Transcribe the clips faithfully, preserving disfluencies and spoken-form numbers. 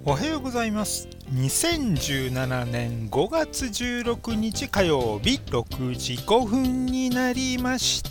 おはようございます。にせんじゅうななねんごがつじゅうろくにち火曜日ろくじごふんになりました。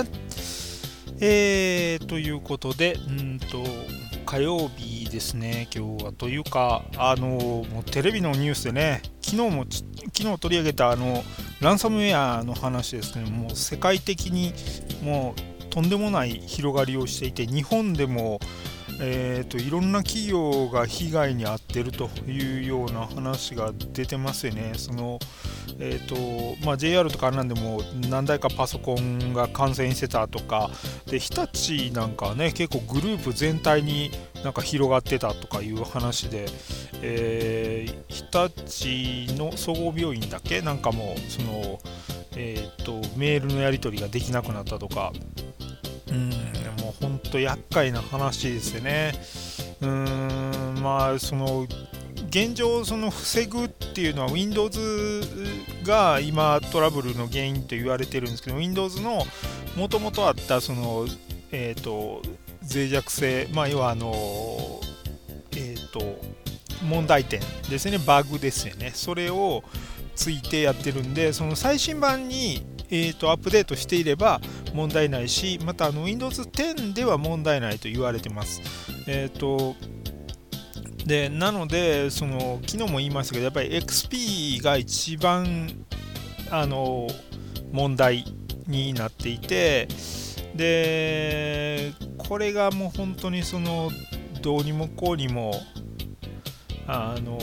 えー、ということで、うんと、火曜日ですね、今日は。というか、あの、もうテレビのニュースでね、昨日もち、昨日取り上げたあの、ランサムウェアの話ですね、もう世界的にもうとんでもない広がりをしていて、日本でもえーと、いろんな企業が被害に遭っているというような話が出てますよね。そのえーとまあ、ジェイアール とかなんでも何台かパソコンが感染してたとかで、日立なんかはね結構グループ全体になんか広がってたとかいう話で、えー日立の総合病院だけなんかもうその、えーとメールのやり取りができなくなったとか。うん、もう本当厄介な話ですよね。うーん、まあその現状その防ぐっていうのは Windows が今トラブルの原因と言われてるんですけど、 Windows のもともとあったそのえっ、と脆弱性、まあ要はあのえっ、と問題点ですね、バグですよね。それをついてやってるんで、その最新版にえーとアップデートしていれば問題ないし、またあの Windows テンでは問題ないと言われてます。えっ、とでなのでその昨日も言いましたけど、やっぱり エックスピー が一番あの問題になっていて、でこれがもう本当にそのどうにもこうにもあの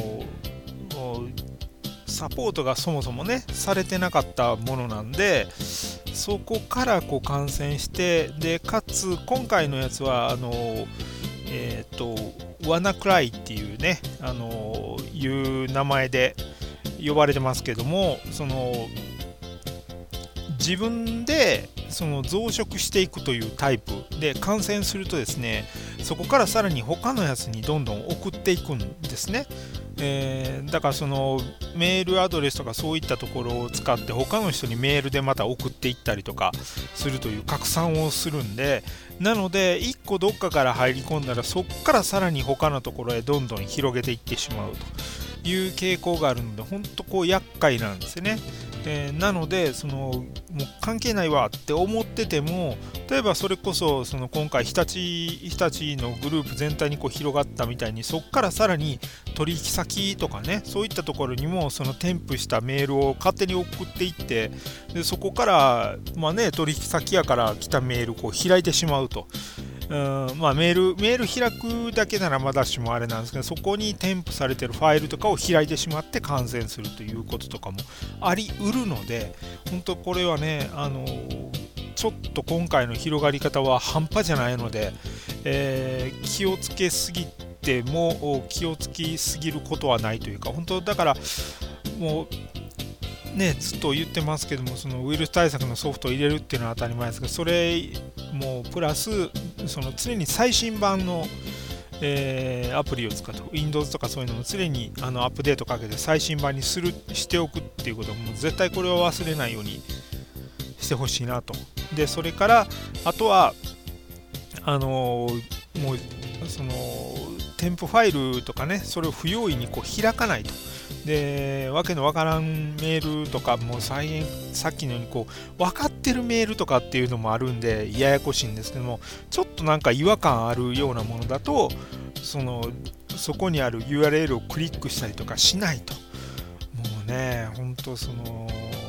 サポートがそもそもねされてなかったものなんで、そこからこう感染して、でかつ今回のやつはあのえっ、ー、とワナクライっていうねあのいう名前で呼ばれてますけども、その自分でその増殖していくというタイプで、感染するとですね、そこからさらに他のやつにどんどん送っていくんですね。えーだからそのメールアドレスとかそういったところを使って他の人にメールでまた送っていったりとかするという拡散をするんで、なのでいっこどっかから入り込んだらそこからさらに他のところへどんどん広げていってしまうという傾向があるので、本当こう厄介なんですよね。えーなのでそのもう関係ないわって思ってても、例えばそれこそその今回日立日立のグループ全体にこう広がったみたいに、そこからさらに取引先とかね、そういったところにもその添付したメールを勝手に送っていって、でそこからまあね取引先やから来たメールこう開いてしまうと。うんまあ、メールメール開くだけならまだしもあれなんですけど、そこに添付されてるファイルとかを開いてしまって感染するということとかもありうるので、本当これはね、あのちょっと今回の広がり方は半端じゃないので、えー気をつけすぎても気をつきすぎることはないというか、本当だからもうね、ずっと言ってますけども、そのウイルス対策のソフトを入れるっていうのは当たり前ですけど、それもプラスその常に最新版の、えーアプリを使って Windows とかそういうのも常にあのアップデートかけて最新版にするしておくっていうことも絶対これを忘れないようにしてほしいなと。でそれからあとはあのーもうその添付ファイルとかね、それを不用意にこう開かないと。でわけのわからんメールとかも再現さっきのようにこう分かってるメールとかっていうのもあるんでややこしいんですけども、ちょっとなんか違和感あるようなものだとそのそこにある ユーアールエル をクリックしたりとかしないと。もうね本当その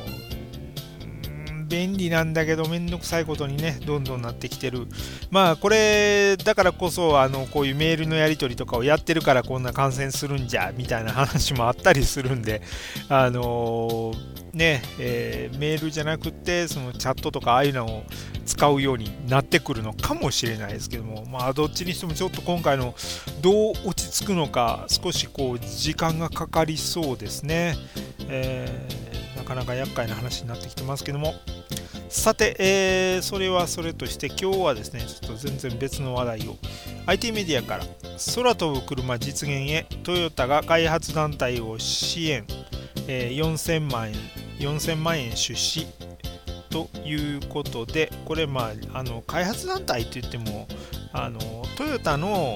便利なんだけどめんどくさいことにねどんどんなってきてる。まあこれだからこそあのこういうメールのやり取りとかをやってるからこんな感染するんじゃみたいな話もあったりするんで、あのーねえーメールじゃなくってそのチャットとかああいうのを使うようになってくるのかもしれないですけども、まあどっちにしてもちょっと今回のどう落ち着くのか少しこう時間がかかりそうですね。えーなかなか厄介な話になってきてますけども、さて、えーそれはそれとして今日はですね、ちょっと全然別の話題を アイティー メディアから空飛ぶ車実現へトヨタが開発団体を支援、えーよんせんまん円よんせんまん円出資ということで、これまああの開発団体といってもあのトヨタの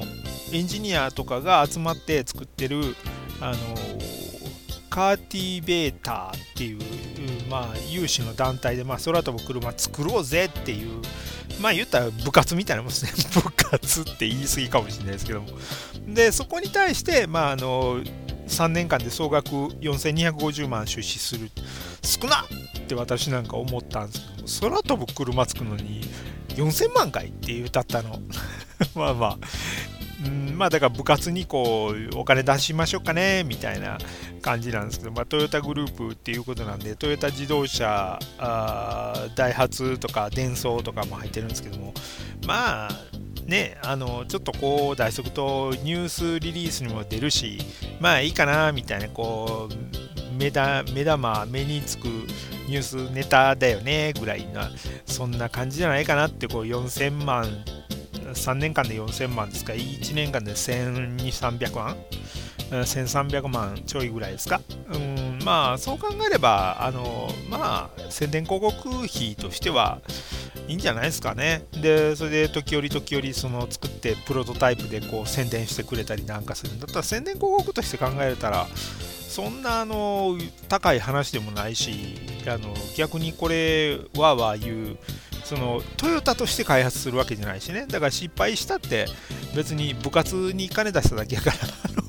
エンジニアとかが集まって作ってるあのカーティベーターっていう、まあ、有志の団体で、まあ、空飛ぶ車作ろうぜっていう、まあ言ったら部活みたいなもんですね。部活って言い過ぎかもしれないですけども。で、そこに対して、まあ、あのさんねんかんで総額よんせんにひゃくごじゅうまん出資する。少なって私なんか思ったんですけども、空飛ぶ車作るのによんせんまんかいっていうたったの。まあまあ。うん、まあだから部活にこうお金出しましょうかねみたいな感じなんですけど、まあ、トヨタグループっていうことなんで、トヨタ自動車、あダイハツとかデンソーとかも入ってるんですけども、まあね、あのちょっとこう出しとくとニュースリリースにも出るし、まあいいかなみたいな、こう目だ目玉目につくニュースネタだよねぐらいな、そんな感じじゃないかなって。こうよんせんまんさんねんかんでよんせんまんですか、いちねんかんでせんにひゃく、さんびゃくまんせんさんびゃくまんちょいぐらいですか。うん、まあそう考えればあのまあ宣伝広告費としてはいいんじゃないですかね。でそれで時折時折その作ってプロトタイプでこう宣伝してくれたりなんかするんだったら、宣伝広告として考えたらそんなあの高い話でもないし、あの逆にこれわーわー言う、そのトヨタとして開発するわけじゃないしね。だから失敗したって別に部活に金出しただけやから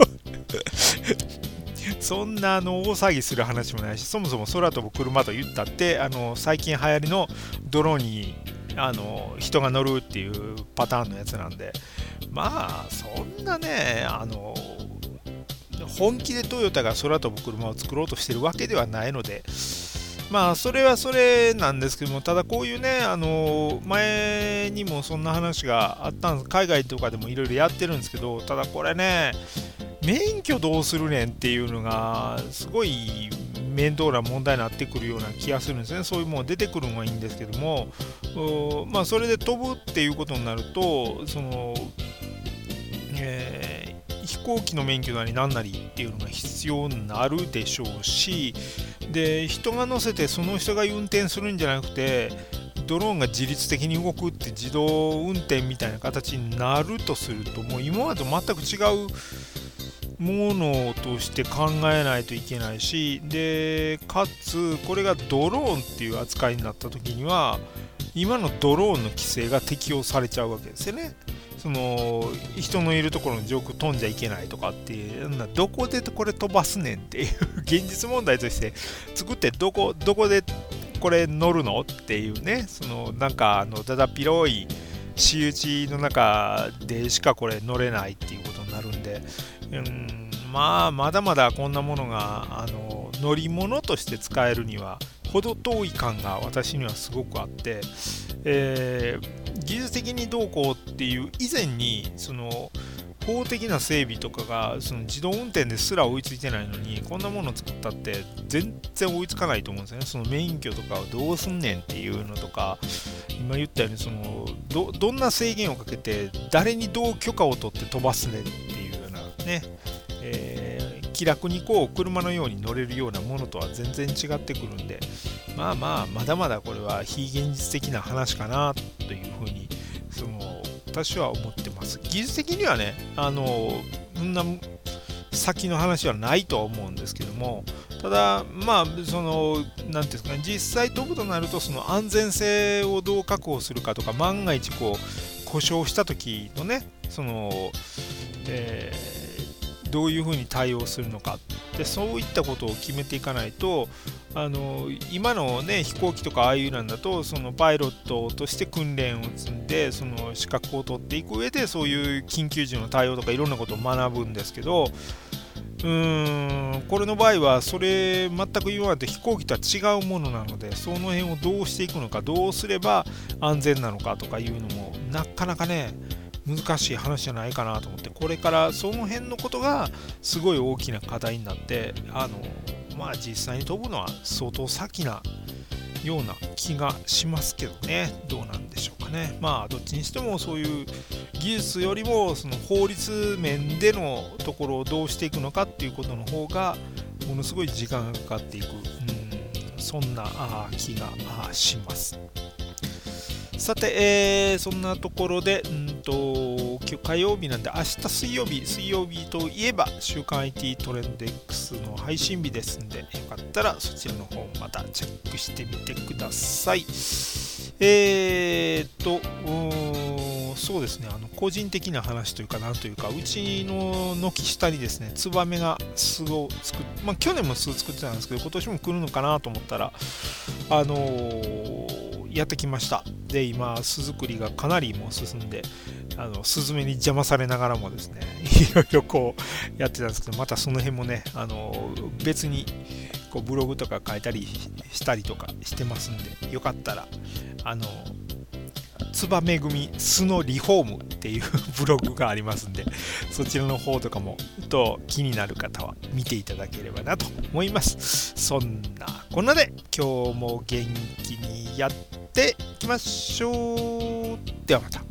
そんなあの大騒ぎする話もないし、そもそも空飛ぶ車と言ったってあの最近流行りのドローンにあの人が乗るっていうパターンのやつなんで、まあそんなね、あの本気でトヨタが空飛ぶ車を作ろうとしてるわけではないので、まあそれはそれなんですけども、ただこういうね、あの前にもそんな話があったんです。海外とかでもいろいろやってるんですけど、ただこれね、免許どうするねんっていうのがすごい面倒な問題になってくるような気がするんですね。そういうもの出てくるのはいいんですけども、まあそれで飛ぶっていうことになると、その、えー飛行機の免許なりなんなりっていうのが必要になるでしょうし、で人が乗せてその人が運転するんじゃなくてドローンが自律的に動くって自動運転みたいな形になるとすると、もう今までと全く違うものとして考えないといけないし、でかつこれがドローンっていう扱いになった時には今のドローンの規制が適用されちゃうわけですよね。その人のいるところの上空飛んじゃいけないとかっていう、どこでこれ飛ばすねんっていう現実問題として作って、どこどこでこれ乗るのっていうね、そのなんかあのだだっ広い私有地の中でしかこれ乗れないっていうことになるんで、うん、まあまだまだこんなものがあの乗り物として使えるには程遠い感が私にはすごくあって、えー技術的にどうこうっていう以前に、その法的な整備とかがその自動運転ですら追いついてないのに、こんなものを作ったって全然追いつかないと思うんですよね。その免許とかをどうすんねんっていうのとか、今言ったようにその ど, どんな制限をかけて誰にどう許可を取って飛ばすねんっていうようなね、えー、気楽にこう車のように乗れるようなものとは全然違ってくるんで、まあまあまだまだこれは非現実的な話かなというふうにその私は思ってます。技術的にはね、あのそんな先の話はないとは思うんですけども、ただまあその何ていうんですかね、実際飛ぶとなるとその安全性をどう確保するかとか、万が一こう故障した時のね、その、えー、どういうふうに対応するのかで、そういったことを決めていかないと、あの今の、ね、飛行機とかああいうなんだと、そのパイロットとして訓練を積んでその資格を取っていく上で、そういう緊急時の対応とかいろんなことを学ぶんですけど、うーんこれの場合はそれ全く今まで飛行機とは違うものなので、その辺をどうしていくのか、どうすれば安全なのかとかいうのもなかなかね難しい話じゃないかなと思って、これからその辺のことがすごい大きな課題になって、あのまあ実際に飛ぶのは相当先なような気がしますけどね。どうなんでしょうかね。まあどっちにしてもそういう技術よりもその法律面でのところをどうしていくのかっていうことの方がものすごい時間がかかっていく、うん、そんなあ気がします。さて、えー、そんなところで、うんと、今日火曜日なんで、明日水曜日、水曜日といえば、週刊 アイティー トレンド X の配信日ですんで、よかったらそちらの方またチェックしてみてください。えーと、そうですね、あの個人的な話というか、なんというか、うちの軒下にですね、ツバメが巣を作っ、まあ、去年も巣作ってたんですけど、今年も来るのかなと思ったら、あのー、やってきました。で、今、巣作りがかなりもう進んで、あのスズメに邪魔されながらもですね、いろいろこうやってたんですけど、またその辺もね、あのー、別にこうブログとか書いたりしたりとかしてますんで、よかったら、あのツバメ組巣のリフォームっていうブログがありますんで、そちらの方とかもと気になる方は見ていただければなと思います。そんなこんなで今日も元気にやっていきましょう。ではまた。